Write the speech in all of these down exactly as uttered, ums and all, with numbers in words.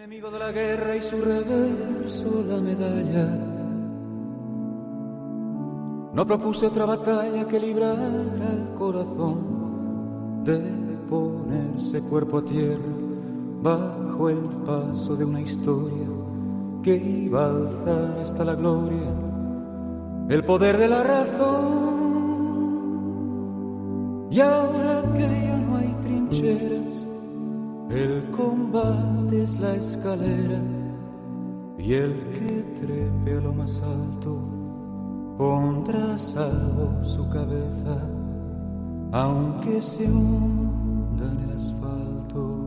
enemigo de la guerra y su reverso la medalla. No propuse otra batalla que librar al corazón de ponerse cuerpo a tierra bajo el paso de una historia que iba a alzar hasta la gloria el poder de la razón. Y ahora que ya no hay trincheras, el combate es la escalera, y el que trepe a lo más alto pondrá a salvo su cabeza, aunque se hunda en el asfalto.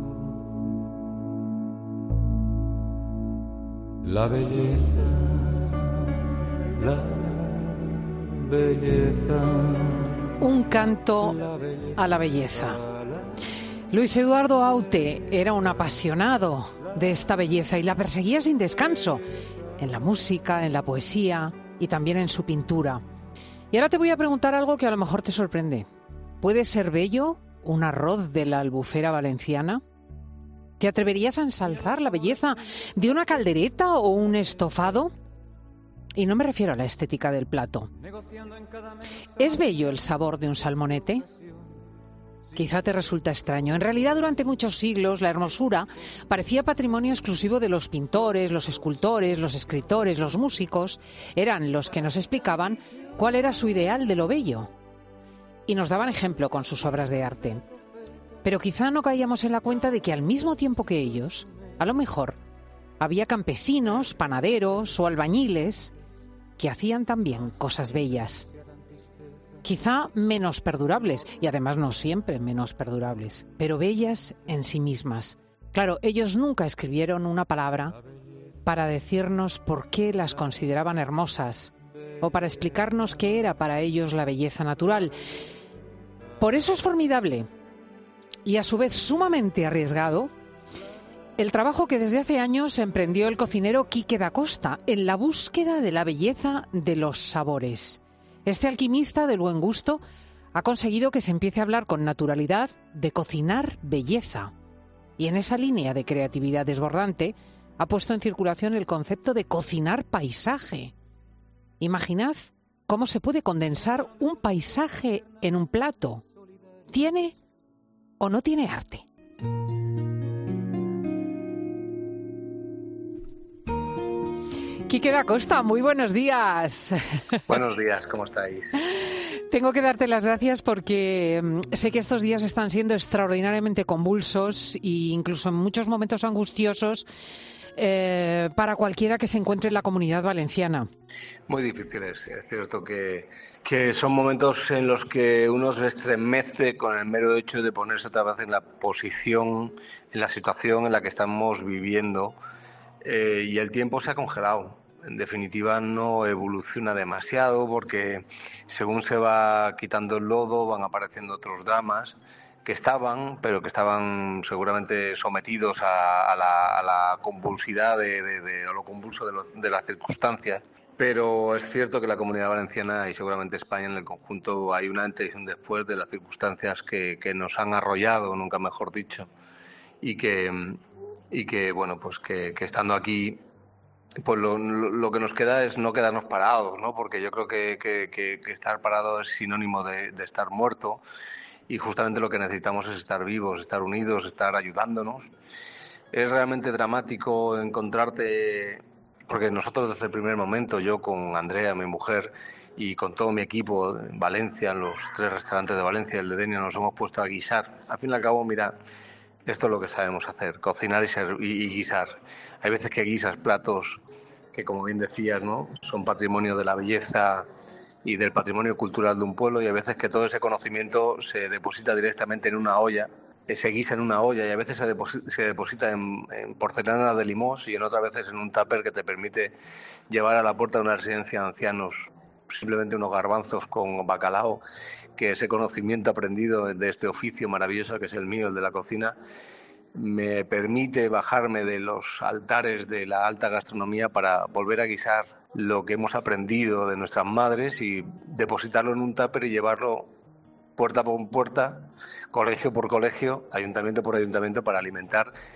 La belleza, la belleza. Un canto a la belleza. Luis Eduardo Aute era un apasionado de esta belleza y la perseguía sin descanso, en la música, en la poesía y también en su pintura. Y ahora te voy a preguntar algo que a lo mejor te sorprende. ¿Puede ser bello un arroz de la Albufera valenciana? ¿Te atreverías a ensalzar la belleza de una caldereta o un estofado? Y no me refiero a la estética del plato. ¿Es bello el sabor de un salmonete? Quizá te resulta extraño. En realidad, durante muchos siglos, la hermosura parecía patrimonio exclusivo de los pintores, los escultores, los escritores, los músicos. Eran los que nos explicaban cuál era su ideal de lo bello. Y nos daban ejemplo con sus obras de arte. Pero quizá no caíamos en la cuenta de que al mismo tiempo que ellos, a lo mejor, había campesinos, panaderos o albañiles que hacían también cosas bellas. Quizá menos perdurables, y además no siempre menos perdurables, pero bellas en sí mismas. Claro, ellos nunca escribieron una palabra para decirnos por qué las consideraban hermosas o para explicarnos qué era para ellos la belleza natural. Por eso es formidable y a su vez sumamente arriesgado el trabajo que desde hace años emprendió el cocinero Quique da Costa en la búsqueda de la belleza de los sabores. Este alquimista del buen gusto ha conseguido que se empiece a hablar con naturalidad de cocinar belleza. Y en esa línea de creatividad desbordante ha puesto en circulación el concepto de cocinar paisaje. Imaginad cómo se puede condensar un paisaje en un plato. ¿Tiene o no tiene arte? Quique da Costa, muy buenos días. Buenos días, ¿cómo estáis? Tengo que darte las gracias porque sé que estos días están siendo extraordinariamente convulsos e incluso en muchos momentos angustiosos eh, para cualquiera que se encuentre en la Comunidad Valenciana. Muy difíciles, es cierto que, que son momentos en los que uno se estremece con el mero hecho de ponerse otra vez en la posición, en la situación en la que estamos viviendo eh, y el tiempo se ha congelado. En definitiva, no evoluciona demasiado porque según se va quitando el lodo van apareciendo otros dramas que estaban, pero que estaban seguramente sometidos a, a, la, a la convulsidad de, de, de a lo convulso de, lo, de las circunstancias. Pero es cierto que la Comunidad Valenciana y seguramente España en el conjunto hay un antes y un después de las circunstancias que, que nos han arrollado, nunca mejor dicho, y que, y que bueno, pues que, que estando aquí, pues lo, lo que nos queda es no quedarnos parados, ¿no? Porque yo creo que, que, que, que estar parado es sinónimo de, de estar muerto y justamente lo que necesitamos es estar vivos, estar unidos, estar ayudándonos. Es realmente dramático encontrarte, porque nosotros desde el primer momento, yo con Andrea, mi mujer, y con todo mi equipo en Valencia, en los tres restaurantes de Valencia y el de Denia, nos hemos puesto a guisar. Al fin y al cabo, mira, esto es lo que sabemos hacer, cocinar y, ser, y, y guisar. Hay veces que guisas platos que, como bien decías, ¿no?, son patrimonio de la belleza y del patrimonio cultural de un pueblo, y hay veces que todo ese conocimiento se deposita directamente en una olla, se guisa en una olla, y a veces se deposita, se deposita en, en porcelana de Limós y en otras veces en un tupper que te permite llevar a la puerta de una residencia de ancianos simplemente unos garbanzos con bacalao, que ese conocimiento aprendido de este oficio maravilloso que es el mío, el de la cocina, me permite bajarme de los altares de la alta gastronomía para volver a guisar lo que hemos aprendido de nuestras madres y depositarlo en un tupper y llevarlo puerta por puerta, colegio por colegio, ayuntamiento por ayuntamiento, para alimentar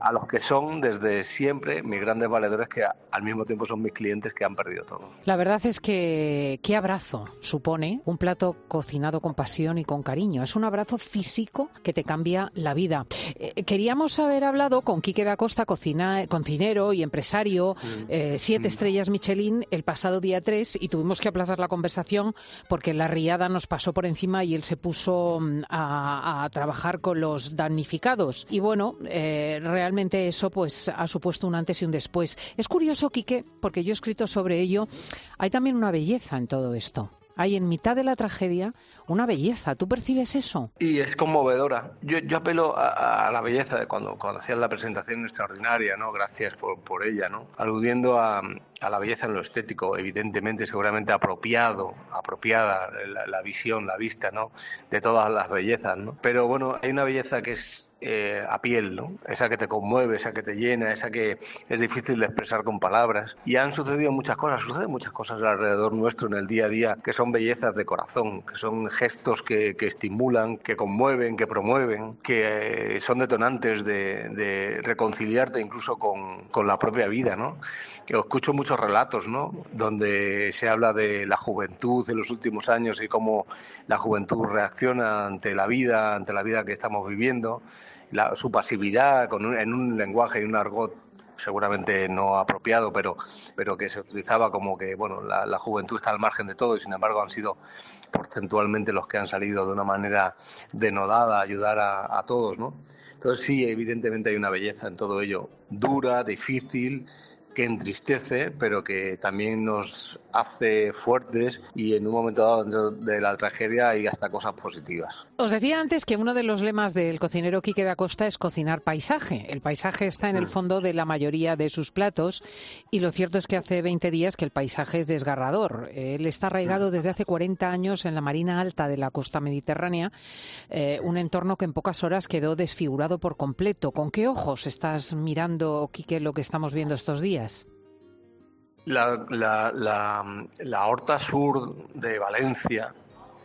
a los que son desde siempre mis grandes valedores, que al mismo tiempo son mis clientes que han perdido todo. La verdad es que qué abrazo supone un plato cocinado con pasión y con cariño. Es un abrazo físico que te cambia la vida. Eh, queríamos haber hablado con Quique da Costa, cocina, cocinero y empresario, mm. eh, siete mm. estrellas Michelin, el pasado día tres, y tuvimos que aplazar la conversación porque la riada nos pasó por encima y él se puso a, a trabajar con los damnificados. Y bueno, eh, realmente eso pues ha supuesto un antes y un después. Es curioso, Quique, porque yo he escrito sobre ello. Hay también una belleza en todo esto. Hay en mitad de la tragedia una belleza. ¿Tú percibes eso? Y es conmovedora. Yo, yo apelo a, a la belleza de cuando, cuando hacías la presentación extraordinaria, ¿no? Gracias por, por ella, ¿no? Aludiendo a, a la belleza en lo estético, evidentemente, seguramente apropiado, apropiada la, la visión, la vista, ¿no? De todas las bellezas, ¿no? Pero bueno, hay una belleza que es Eh, a piel, ¿no? Esa que te conmueve, esa que te llena, esa que es difícil de expresar con palabras. Y han sucedido muchas cosas, suceden muchas cosas alrededor nuestro en el día a día que son bellezas de corazón, que son gestos que, que estimulan, que conmueven, que promueven, que eh, son detonantes de, de reconciliarte incluso con, con la propia vida, ¿no? Que escucho muchos relatos, ¿no? Donde se habla de la juventud en los últimos años y cómo la juventud reacciona ante la vida, ante la vida que estamos viviendo. La, su pasividad con un, en un lenguaje y un argot seguramente no apropiado, pero, pero que se utilizaba como que bueno, la, la juventud está al margen de todo y sin embargo han sido porcentualmente los que han salido de una manera denodada a ayudar a, a todos, ¿no? Entonces sí, evidentemente hay una belleza en todo ello, dura, difícil, que entristece, pero que también nos hace fuertes y en un momento dado dentro de la tragedia hay hasta cosas positivas. Os decía antes que uno de los lemas del cocinero Quique da Costa es cocinar paisaje. El paisaje está en el fondo de la mayoría de sus platos y lo cierto es que hace veinte días que el paisaje es desgarrador. Él está arraigado desde hace cuarenta años en la marina alta de la costa mediterránea, eh, un entorno que en pocas horas quedó desfigurado por completo. ¿Con qué ojos estás mirando, Quique, lo que estamos viendo estos días? La, la, la, la Horta Sur de Valencia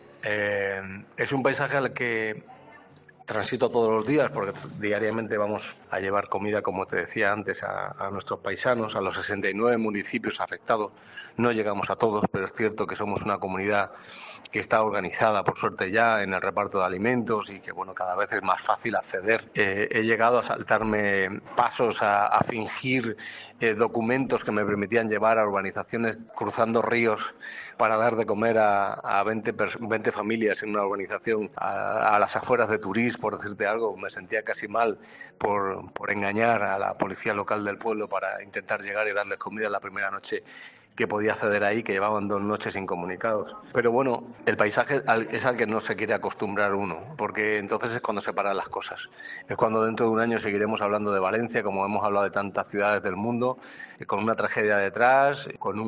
eh, es un paisaje al que transito todos los días porque diariamente vamos a llevar comida, como te decía antes, a, a nuestros paisanos, a los sesenta y nueve municipios afectados. No llegamos a todos, pero es cierto que somos una comunidad que está organizada, por suerte ya, en el reparto de alimentos y que, bueno, cada vez es más fácil acceder. Eh, he llegado a saltarme pasos, a, a fingir eh, documentos que me permitían llevar a urbanizaciones cruzando ríos para dar de comer a, a veinte, veinte familias en una urbanización a, a las afueras de Turís, por decirte algo. Me sentía casi mal por, por engañar a la policía local del pueblo para intentar llegar y darles comida la primera noche que podía acceder ahí, que llevaban dos noches incomunicados. Pero bueno, el paisaje es al que no se quiere acostumbrar uno, porque entonces es cuando se paran las cosas. Es cuando dentro de un año seguiremos hablando de Valencia, como hemos hablado de tantas ciudades del mundo, con una tragedia detrás, con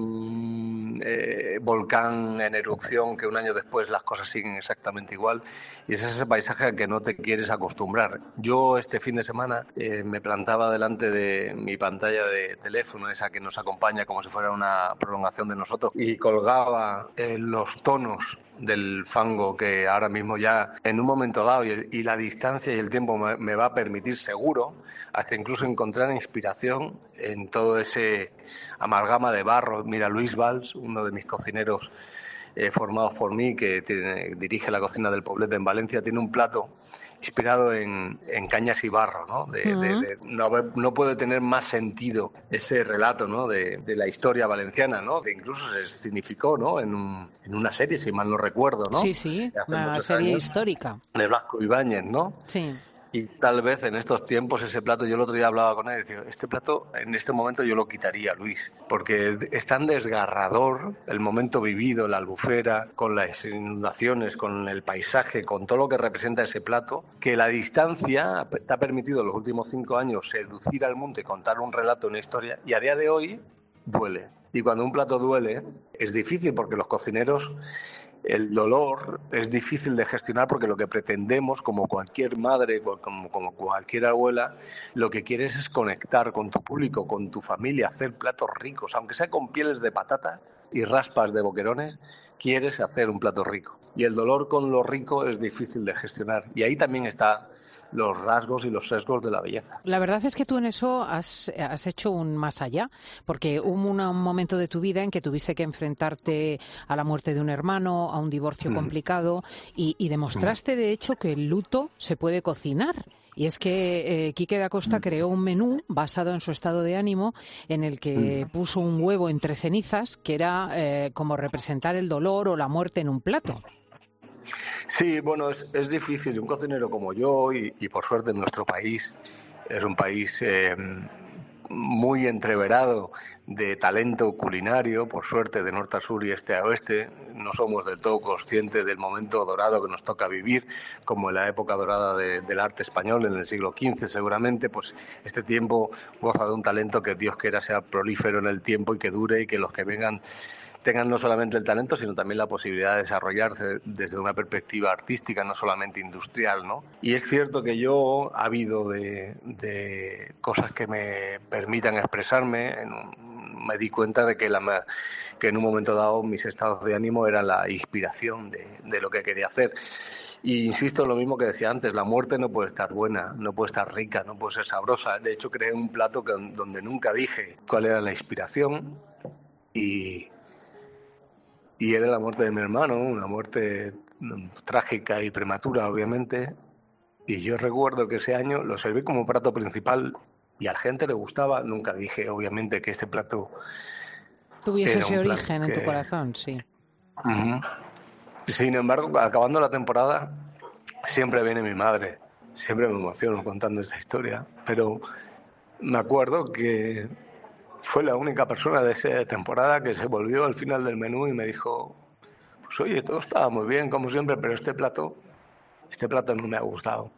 un eh, volcán en erupción que un año después las cosas siguen exactamente igual. Y ese es ese paisaje al que no te quieres acostumbrar. Yo este fin de semana eh, me plantaba delante de mi pantalla de teléfono, esa que nos acompaña como si fuera una prolongación de nosotros, y colgaba eh, los tonos del fango que ahora mismo ya en un momento dado y, y la distancia y el tiempo me, me va a permitir seguro hasta incluso encontrar inspiración en todo ese amalgama de barro. Mira, Luis Valls, uno de mis cocineros eh, formados por mí, que tiene, dirige la cocina del Poblet en Valencia, tiene un plato inspirado en, en cañas y barro, ¿no? De, uh-huh. de, de, no, no puede tener más sentido ese relato, ¿no? de, de la historia valenciana, ¿no? Que incluso se significó, ¿no? En, un, en una serie, si mal no recuerdo, ¿no? Sí, sí, una serie años, histórica. De Blasco Ibáñez, ¿no? Sí. Y tal vez en estos tiempos ese plato, yo el otro día hablaba con él y decía, este plato en este momento yo lo quitaría, Luis, porque es tan desgarrador el momento vivido, la albufera, con las inundaciones, con el paisaje, con todo lo que representa ese plato, que la distancia te ha permitido en los últimos cinco años seducir al mundo y contar un relato, una historia, y a día de hoy duele. Y cuando un plato duele es difícil porque los cocineros... El dolor es difícil de gestionar porque lo que pretendemos, como cualquier madre, como, como cualquier abuela, lo que quieres es conectar con tu público, con tu familia, hacer platos ricos, aunque sea con pieles de patata y raspas de boquerones, quieres hacer un plato rico. Y el dolor con lo rico es difícil de gestionar. Y ahí también está los rasgos y los sesgos de la belleza. La verdad es que tú en eso has, has hecho un más allá, porque hubo una, un momento de tu vida en que tuviste que enfrentarte a la muerte de un hermano, a un divorcio mm. complicado, y, y demostraste, mm. de hecho, que el luto se puede cocinar. Y es que eh, Quique da Costa mm. creó un menú basado en su estado de ánimo, en el que mm. puso un huevo entre cenizas, que era eh, como representar el dolor o la muerte en un plato. Sí, bueno, es, es difícil. Un cocinero como yo, y, y por suerte nuestro país es un país eh, muy entreverado de talento culinario, por suerte, de norte a sur y este a oeste. No somos del todo conscientes del momento dorado que nos toca vivir, como en la época dorada de, del arte español, en el siglo quince seguramente. Pues este tiempo goza de un talento que Dios quiera sea prolífero en el tiempo y que dure, y que los que vengan tengan no solamente el talento, sino también la posibilidad de desarrollarse desde una perspectiva artística, no solamente industrial, ¿no? Y es cierto que yo, ávido de, de cosas que me permitan expresarme, en un, me di cuenta de que, la, que en un momento dado mis estados de ánimo eran la inspiración de, de lo que quería hacer. Y insisto en lo mismo que decía antes, la muerte no puede estar buena, no puede estar rica, no puede ser sabrosa. De hecho, creé un plato que, donde nunca dije cuál era la inspiración, y... Y era la muerte de mi hermano, una muerte trágica y prematura, obviamente. Y yo recuerdo que ese año lo serví como plato principal y a la gente le gustaba. Nunca dije, obviamente, que este plato tuviese ese origen que... en tu corazón, sí. Uh-huh. Sin embargo, acabando la temporada, siempre viene mi madre. Siempre me emociono contando esta historia. Pero me acuerdo que fue la única persona de esa temporada que se volvió al final del menú y me dijo, pues oye, todo estaba muy bien, como siempre, pero este plato, este plato no me ha gustado.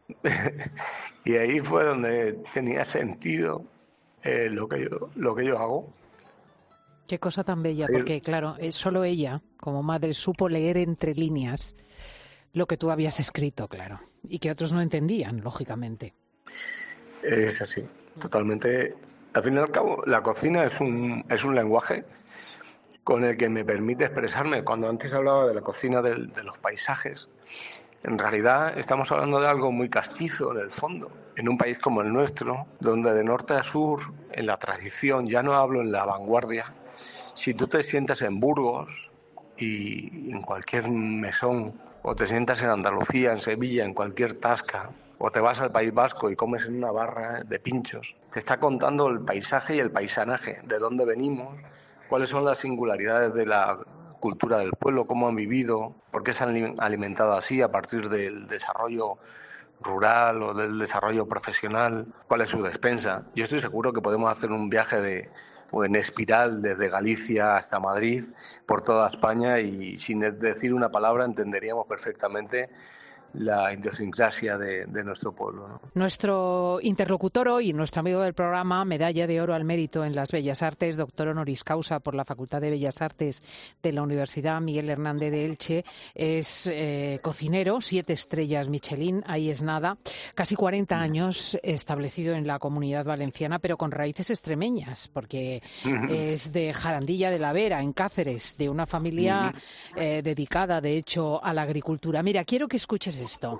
Y ahí fue donde tenía sentido eh, lo que yo, lo que yo hago. Qué cosa tan bella, porque claro, es solo ella, como madre, supo leer entre líneas lo que tú habías escrito, claro, y que otros no entendían, lógicamente. Es así, totalmente. Al fin y al cabo, la cocina es un, es un lenguaje con el que me permite expresarme. Cuando antes hablaba de la cocina de, de los paisajes, en realidad estamos hablando de algo muy castizo en el fondo. En un país como el nuestro, donde de norte a sur, en la tradición, ya no hablo en la vanguardia, si tú te sientas en Burgos y en cualquier mesón, o te sientas en Andalucía, en Sevilla, en cualquier tasca, o te vas al País Vasco y comes en una barra de pinchos, te está contando el paisaje y el paisanaje, de dónde venimos, cuáles son las singularidades de la cultura del pueblo, cómo han vivido, por qué se han alimentado así a partir del desarrollo rural o del desarrollo profesional, cuál es su despensa. Yo estoy seguro que podemos hacer un viaje de, o en espiral desde Galicia hasta Madrid, por toda España, y sin decir una palabra entenderíamos perfectamente la idiosincrasia de, de nuestro pueblo, ¿no? Nuestro interlocutor hoy, nuestro amigo del programa, medalla de oro al mérito en las Bellas Artes, doctor honoris causa por la Facultad de Bellas Artes de la Universidad Miguel Hernández de Elche, es eh, cocinero, siete estrellas Michelin, ahí es nada, casi cuarenta años establecido en la Comunidad Valenciana, pero con raíces extremeñas, porque uh-huh. es de Jarandilla de la Vera, en Cáceres, de una familia uh-huh. eh, dedicada, de hecho, a la agricultura. Mira, quiero que escuches esto.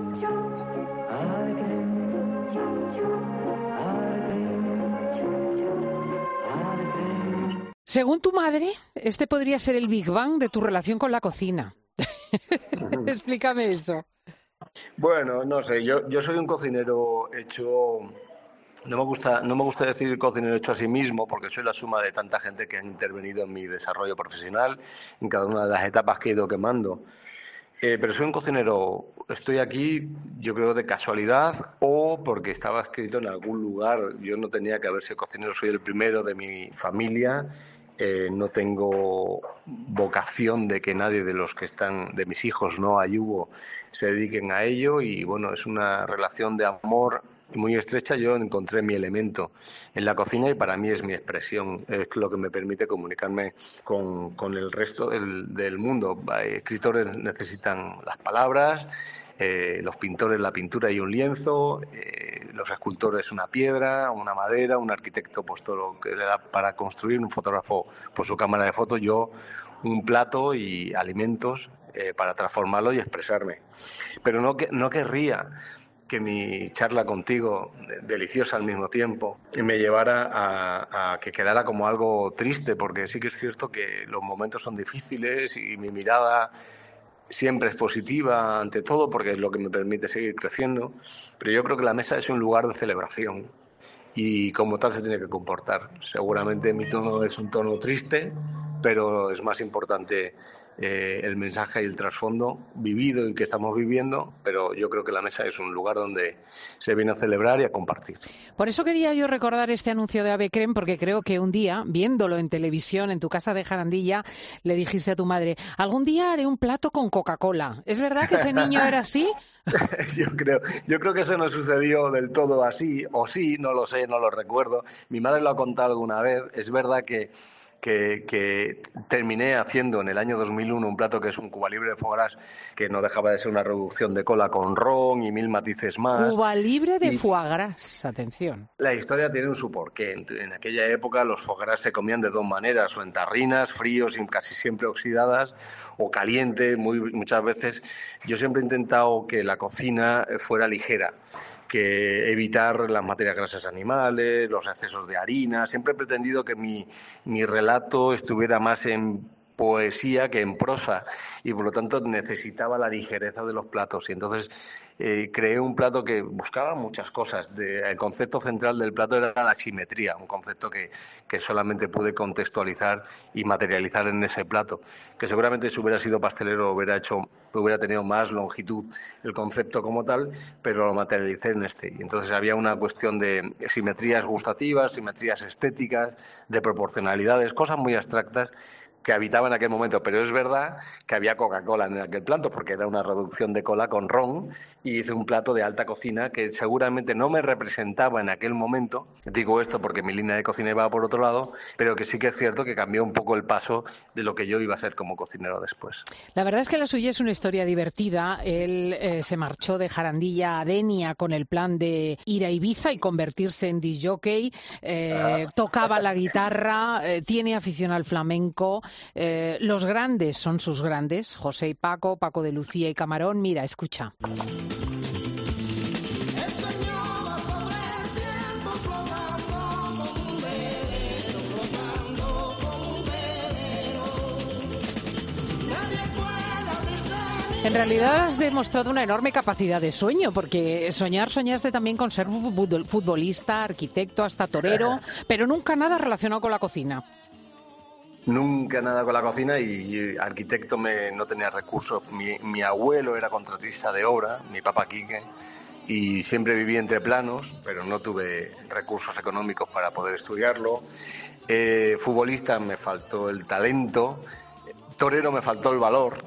Según tu madre, este podría ser el Big Bang de tu relación con la cocina. Explícame eso. Bueno, no sé, yo, yo soy un cocinero hecho... No me gusta, no me gusta decir cocinero hecho a sí mismo, porque soy la suma de tanta gente que han intervenido en mi desarrollo profesional, en cada una de las etapas que he ido quemando. Eh, pero soy un cocinero, estoy aquí, yo creo, de casualidad o porque estaba escrito en algún lugar. Yo no tenía que haber sido cocinero, soy el primero de mi familia. Eh, no tengo vocación de que nadie de los que están, de mis hijos, no ayudo, se dediquen a ello. Y bueno, es una relación de amor muy estrecha. Yo encontré mi elemento en la cocina y para mí es mi expresión, es lo que me permite comunicarme con, con el resto del, del mundo. Escritores necesitan las palabras, eh, los pintores la pintura y un lienzo, eh, los escultores una piedra, una madera, un arquitecto pues todo lo que le da para construir, un fotógrafo por su cámara de fotos, yo un plato y alimentos eh, para transformarlo y expresarme. Pero no, no querría que mi charla contigo, deliciosa al mismo tiempo, me llevara a, a que quedara como algo triste, porque sí que es cierto que los momentos son difíciles y mi mirada siempre es positiva ante todo, porque es lo que me permite seguir creciendo, pero yo creo que la mesa es un lugar de celebración y como tal se tiene que comportar. Seguramente mi tono es un tono triste, pero es más importante eh, el mensaje y el trasfondo vivido y que estamos viviendo, pero yo creo que la mesa es un lugar donde se viene a celebrar y a compartir. Por eso quería yo recordar este anuncio de Ave Creme, porque creo que un día, viéndolo en televisión en tu casa de Jarandilla, le dijiste a tu madre, algún día haré un plato con Coca-Cola. ¿Es verdad que ese niño era así? Yo creo, yo creo que eso no sucedió del todo así, o sí, no lo sé, no lo recuerdo. Mi madre lo ha contado alguna vez. Es verdad que Que, que terminé haciendo en el año dos mil uno un plato que es un Cuba Libre de foie gras, que no dejaba de ser una reducción de cola con ron y mil matices más. Cuba Libre de y foie gras, atención. La historia tiene un su porqué. En, en aquella época los foie gras se comían de dos maneras, o en tarrinas, fríos y casi siempre oxidadas, o caliente, muy, muchas veces. Yo siempre he intentado que la cocina fuera ligera, que evitar las materias grasas animales, los excesos de harina. Siempre he pretendido que mi, mi relato estuviera más en poesía que en prosa y por lo tanto necesitaba la ligereza de los platos y entonces eh, creé un plato que buscaba muchas cosas. De, el concepto central del plato era la simetría, un concepto que, que solamente pude contextualizar y materializar en ese plato, que seguramente si hubiera sido pastelero hubiera hecho, hubiera tenido más longitud el concepto como tal, pero lo materialicé en este. Y entonces había una cuestión de simetrías gustativas, simetrías estéticas, de proporcionalidades, cosas muy abstractas que habitaba en aquel momento, pero es verdad que había Coca-Cola en aquel plato, porque era una reducción de cola con ron, y hice un plato de alta cocina que seguramente no me representaba en aquel momento. Digo esto porque mi línea de cocina iba por otro lado, pero que sí que es cierto que cambió un poco el paso de lo que yo iba a ser como cocinero después. La verdad es que la suya es una historia divertida. Él eh, se marchó de Jarandilla a Denia con el plan de ir a Ibiza y convertirse en disc jockey, eh, ah. tocaba la guitarra, eh, tiene afición al flamenco. Eh, los grandes son sus grandes, José y Paco, Paco de Lucía y Camarón. Mira, escucha. En realidad has demostrado una enorme capacidad de sueño, porque soñar soñaste también con ser futbolista, arquitecto, hasta torero, pero nunca nada relacionado con la cocina. Nunca nada con la cocina y, y arquitecto me, no tenía recursos. Mi, mi abuelo era contratista de obra, mi papá Quique, y siempre viví entre planos, pero no tuve recursos económicos para poder estudiarlo. Eh, futbolista me faltó el talento, torero me faltó el valor,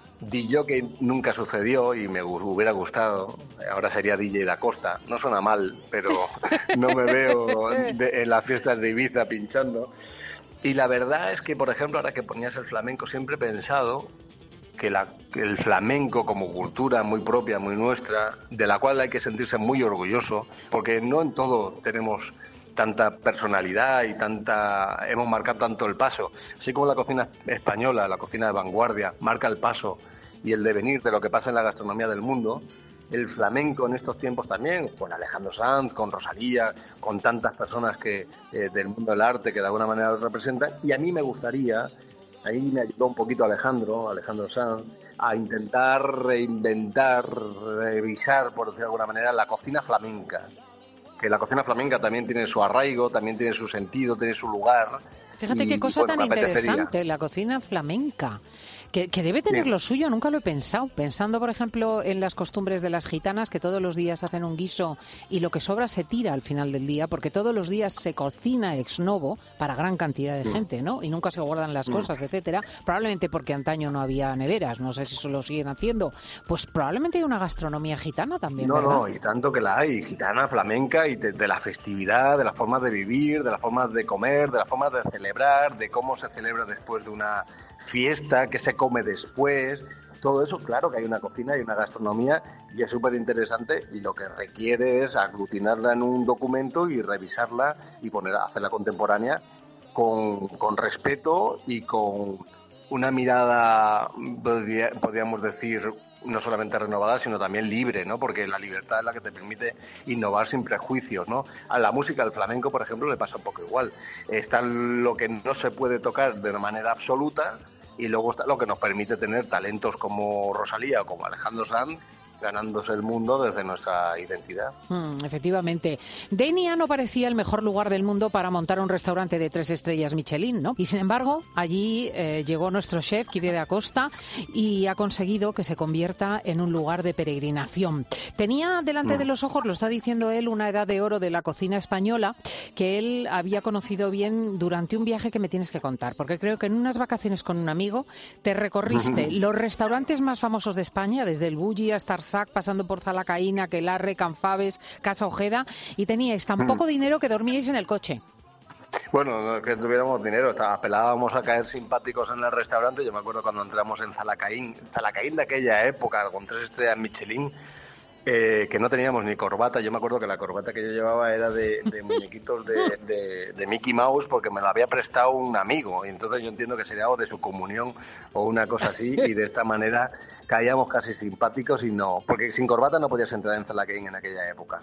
D J nunca sucedió y me hubiera gustado, ahora sería D J Da Costa, no suena mal, pero no me veo de, en las fiestas de Ibiza pinchando. Y la verdad es que, por ejemplo, ahora que ponías el flamenco, siempre he pensado que, la, que el flamenco como cultura muy propia, muy nuestra, de la cual hay que sentirse muy orgulloso, porque no en todo tenemos tanta personalidad y tanta hemos marcado tanto el paso. Así como la cocina española, la cocina de vanguardia, marca el paso y el devenir de lo que pasa en la gastronomía del mundo, el flamenco en estos tiempos también, con Alejandro Sanz, con Rosalía, con tantas personas que eh, del mundo del arte que de alguna manera lo representan. Y a mí me gustaría, ahí me ayudó un poquito Alejandro, Alejandro Sanz, a intentar reinventar, revisar, por decirlo de alguna manera, la cocina flamenca. Que la cocina flamenca también tiene su arraigo, también tiene su sentido, tiene su lugar. Fíjate y, qué cosa bueno, tan interesante, la cocina flamenca. Que, que debe tener sí. lo suyo, nunca lo he pensado. Pensando, por ejemplo, en las costumbres de las gitanas, que todos los días hacen un guiso y lo que sobra se tira al final del día, porque todos los días se cocina ex novo para gran cantidad de sí. gente, ¿no? Y nunca se guardan las sí. cosas, etcétera. Probablemente porque antaño no había neveras, no sé si eso lo siguen haciendo. Pues probablemente hay una gastronomía gitana también, No, ¿verdad? no, y tanto que la hay, gitana, flamenca, y de, de la festividad, de las formas de vivir, de las formas de comer, de las formas de celebrar, de cómo se celebra después de una fiesta, que se come después, todo eso, claro que hay una cocina y una gastronomía y es súper interesante y lo que requiere es aglutinarla en un documento y revisarla y poner, hacerla contemporánea con, con respeto y con una mirada, podríamos decir, no solamente renovada, sino también libre, ¿no? Porque la libertad es la que te permite innovar sin prejuicios, ¿no? A la música, al flamenco, por ejemplo, le pasa un poco igual. Está lo que no se puede tocar de una manera absoluta y luego está lo que nos permite tener talentos como Rosalía o como Alejandro Sanz, ganándose el mundo desde nuestra identidad. Mm, efectivamente. Denia no parecía el mejor lugar del mundo para montar un restaurante de tres estrellas Michelin, ¿no? Y sin embargo, allí eh, llegó nuestro chef, Quique da Costa, y ha conseguido que se convierta en un lugar de peregrinación. Tenía delante mm. de los ojos, lo está diciendo él, una edad de oro de la cocina española que él había conocido bien durante un viaje que me tienes que contar, porque creo que en unas vacaciones con un amigo te recorriste los restaurantes más famosos de España, desde el Bulli hasta Arzac, pasando por Zalacaína, Aquelarre, Canfabes, Casa Ojeda, y teníais tan poco dinero que dormíais en el coche. Bueno, no es que tuviéramos dinero, apelábamos a caer simpáticos en el restaurante. Yo me acuerdo cuando entramos en Zalacaín, Zalacaín de aquella época, con tres estrellas Michelin, eh, que no teníamos ni corbata. Yo me acuerdo que la corbata que yo llevaba era de, de muñequitos de, de, de Mickey Mouse, porque me la había prestado un amigo, y entonces yo entiendo que sería algo de su comunión o una cosa así, y de esta manera caíamos casi simpáticos y no, porque sin corbata no podías entrar en Zalacaín en aquella época.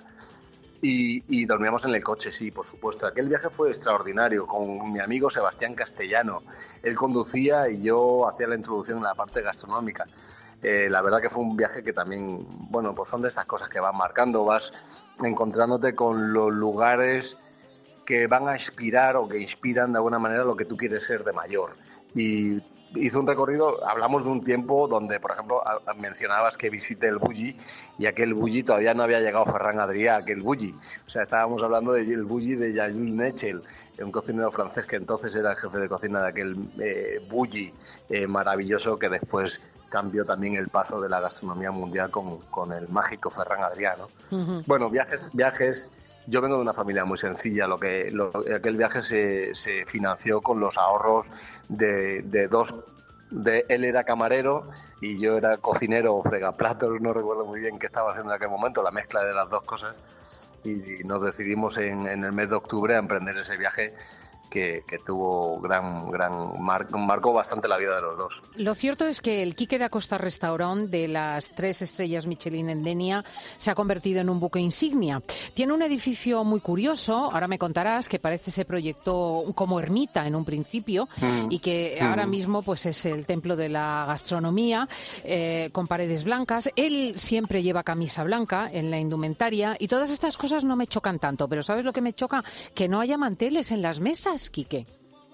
Y, y dormíamos en el coche, sí, por supuesto. Aquel viaje fue extraordinario, con mi amigo Sebastián Castellano. Él conducía y yo hacía la introducción en la parte gastronómica. Eh, la verdad que fue un viaje que también, bueno, pues son de estas cosas que van marcando, vas encontrándote con los lugares que van a inspirar o que inspiran de alguna manera lo que tú quieres ser de mayor. Y hizo un recorrido, hablamos de un tiempo donde, por ejemplo, mencionabas que visité el Bulli, y aquel Bulli todavía no había llegado Ferran Adrià, aquel Bulli. O sea, estábamos hablando del Bulli de Jean-Jules Nechel, un cocinero francés que entonces era el jefe de cocina de aquel eh, Bulli eh, maravilloso, que después cambió también el paso de la gastronomía mundial con, con el mágico Ferran Adrià, ¿no? Uh-huh. Bueno, viajes, viajes. Yo vengo de una familia muy sencilla. Lo que lo, aquel viaje se, se financió con los ahorros de, de dos. De, él era camarero y yo era cocinero o fregaplatos, no recuerdo muy bien qué estaba haciendo en aquel momento, la mezcla de las dos cosas, y nos decidimos en, en el mes de octubre a emprender ese viaje que, que tuvo gran, gran mar, marcó bastante la vida de los dos. Lo cierto es que el Quique da Costa Restaurant de las tres estrellas Michelin en Denia se ha convertido en un buque insignia. Tiene un edificio muy curioso, ahora me contarás, que parece se proyectó como ermita en un principio mm. y que mm. ahora mismo pues es el templo de la gastronomía, eh, con paredes blancas. Él siempre lleva camisa blanca en la indumentaria y todas estas cosas no me chocan tanto, pero ¿sabes lo que me choca? Que no haya manteles en las mesas, Quique.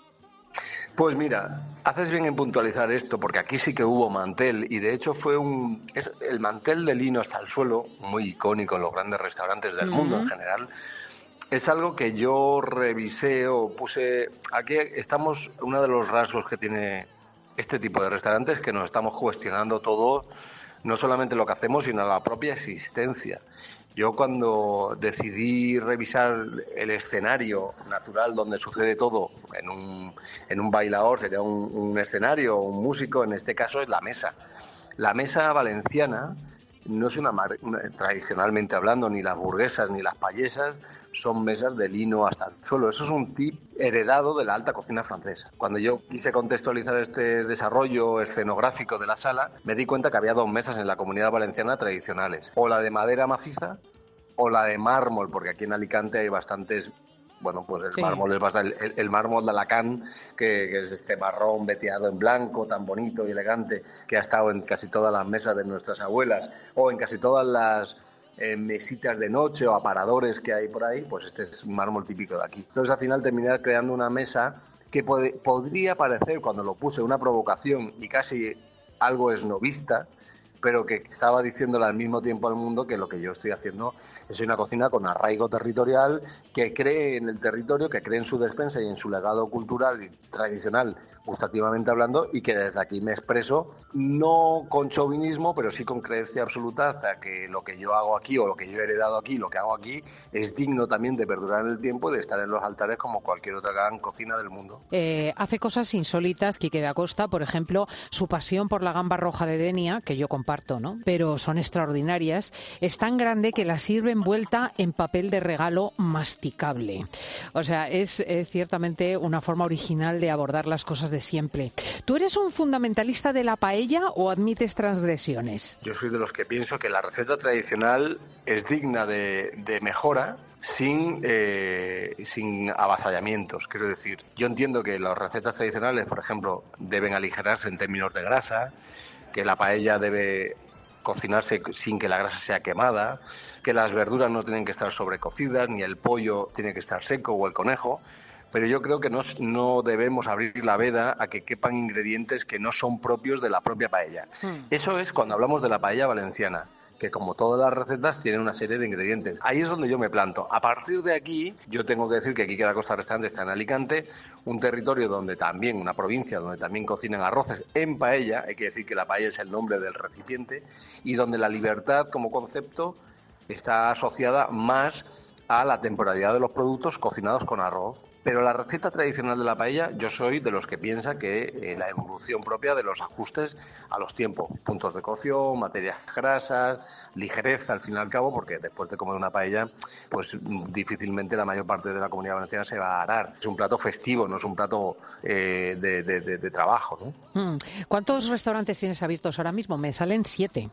Pues mira, haces bien en puntualizar esto, porque aquí sí que hubo mantel, y de hecho fue un es el mantel de lino hasta el suelo, muy icónico en los grandes restaurantes del uh-huh. mundo en general. Es algo que yo revisé o puse. Aquí estamos, uno de los rasgos que tiene este tipo de restaurantes, que nos estamos cuestionando todo, no solamente lo que hacemos, sino la propia existencia. Yo cuando decidí revisar el escenario natural donde sucede todo, en un, en un bailador sería un, un escenario, un músico, en este caso es la mesa. La mesa valenciana no es una, una tradicionalmente hablando, ni las burguesas ni las payesas son mesas de lino hasta el suelo. Eso es un tip heredado de la alta cocina francesa. Cuando yo quise contextualizar este desarrollo escenográfico de la sala, me di cuenta que había dos mesas en la Comunidad Valenciana tradicionales, o la de madera maciza o la de mármol, porque aquí en Alicante hay bastantes. Bueno, pues el sí. mármol es bastante, el, el mármol de Alacant, que, que es este marrón veteado en blanco, tan bonito y elegante, que ha estado en casi todas las mesas de nuestras abuelas, o en casi todas las eh, mesitas de noche o aparadores que hay por ahí. Pues este es un mármol típico de aquí. Entonces al final terminé creando una mesa que pod- podría parecer, cuando lo puse, una provocación y casi algo esnovista, pero que estaba diciéndole al mismo tiempo al mundo que lo que yo estoy haciendo es una cocina con arraigo territorial, que cree en el territorio, que cree en su despensa y en su legado cultural y tradicional, gustativamente hablando, y que desde aquí me expreso, no con chauvinismo, pero sí con creencia absoluta, hasta que lo que yo hago aquí o lo que yo he heredado aquí, lo que hago aquí, es digno también de perdurar en el tiempo y de estar en los altares como cualquier otra gran cocina del mundo. Eh, hace cosas insólitas, Quique da Costa, por ejemplo, su pasión por la gamba roja de Denia, que yo comparto, ¿no? Pero son extraordinarias, es tan grande que la sirven envuelta en papel de regalo masticable. O sea, es, es ciertamente una forma original de abordar las cosas de siempre. ¿Tú eres un fundamentalista de la paella o admites transgresiones? Yo soy de los que pienso que la receta tradicional es digna de, de mejora, sin eh, sin avasallamientos. Quiero decir, yo entiendo que las recetas tradicionales, por ejemplo, deben aligerarse en términos de grasa, que la paella debe cocinarse sin que la grasa sea quemada, que las verduras no tienen que estar sobrecocidas, ni el pollo tiene que estar seco o el conejo, pero yo creo que no, no debemos abrir la veda a que quepan ingredientes que no son propios de la propia paella. Mm. Eso es cuando hablamos de la paella valenciana, que como todas las recetas tienen una serie de ingredientes. Ahí es donde yo me planto. A partir de aquí, yo tengo que decir que aquí Queda Costa Restaurante está en Alicante, un territorio donde también, una provincia donde también cocinan arroces en paella, hay que decir que la paella es el nombre del recipiente, y donde la libertad como concepto está asociada más a la temporalidad de los productos cocinados con arroz. Pero la receta tradicional de la paella, yo soy de los que piensa que eh, la evolución propia de los ajustes a los tiempos, puntos de cocción, materias grasas, ligereza al fin y al cabo, porque después de comer una paella, pues difícilmente la mayor parte de la comunidad valenciana se va a arar. Es un plato festivo, no es un plato eh, de, de, de, de trabajo, ¿no? ¿Cuántos restaurantes tienes abiertos ahora mismo? Me salen siete.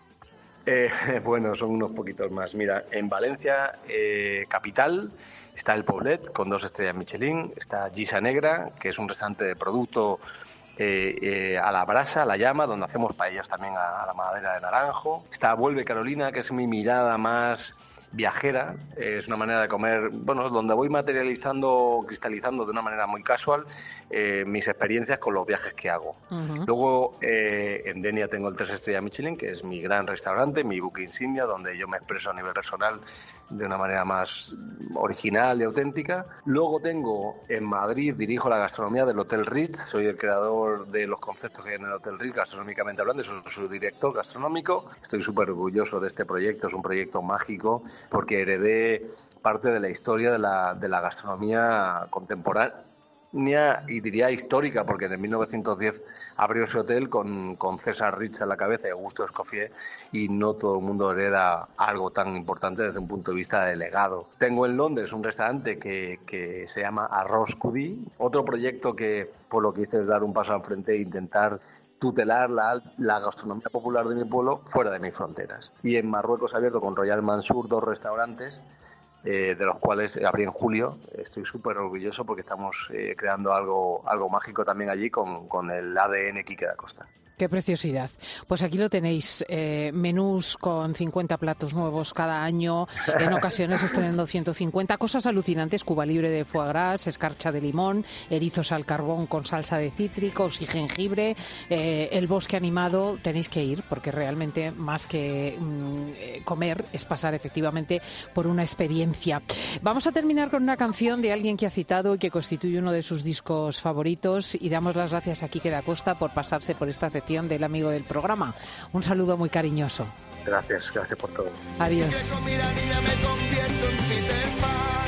Eh, bueno, son unos poquitos más. Mira, en Valencia, eh, capital, está el Poblet, con dos estrellas Michelin. Está Gisa Negra, que es un restaurante de producto eh, eh, a la brasa, a la llama, donde hacemos paellas también a, a la madera de naranjo. Está Vuelve Carolina, que es mi mirada más viajera. Eh, es una manera de comer, bueno, donde voy materializando, cristalizando de una manera muy casual eh, mis experiencias con los viajes que hago. Uh-huh. Luego, eh, en Denia tengo el Tres Estrellas Michelin, que es mi gran restaurante, mi buque insignia, donde yo me expreso a nivel personal de una manera más original y auténtica. Luego tengo en Madrid, dirijo la gastronomía del Hotel Ritz, soy el creador de los conceptos que hay en el Hotel Ritz, gastronómicamente hablando, soy su director gastronómico. Estoy súper orgulloso de este proyecto, es un proyecto mágico porque heredé parte de la historia de la, de la gastronomía contemporánea y diría histórica, porque en mil novecientos diez abrió ese hotel con, con César Ritz a la cabeza y Augusto Escoffier, y no todo el mundo hereda algo tan importante desde un punto de vista de legado. Tengo en Londres un restaurante que, que se llama Arroz Cudí, otro proyecto que por lo que hice es dar un paso al frente e intentar tutelar la, la gastronomía popular de mi pueblo fuera de mis fronteras. Y en Marruecos he abierto con Royal Mansour dos restaurantes, Eh, de los cuales abrí en julio. Estoy súper orgulloso porque estamos eh, creando algo algo mágico también allí con, con el A D N aquí Queda Costa. ¡Qué preciosidad! Pues aquí lo tenéis, eh, menús con cincuenta platos nuevos cada año, en ocasiones estrenando ciento cincuenta, cosas alucinantes, cuba libre de foie gras, escarcha de limón, erizos al carbón con salsa de cítricos y jengibre, eh, el bosque animado. Tenéis que ir porque realmente más que mm, comer es pasar efectivamente por una experiencia. Vamos a terminar con una canción de alguien que ha citado y que constituye uno de sus discos favoritos, y damos las gracias a Quique da Costa por pasarse por esta sección del amigo del programa. Un saludo muy cariñoso. Gracias, gracias por todo. Adiós.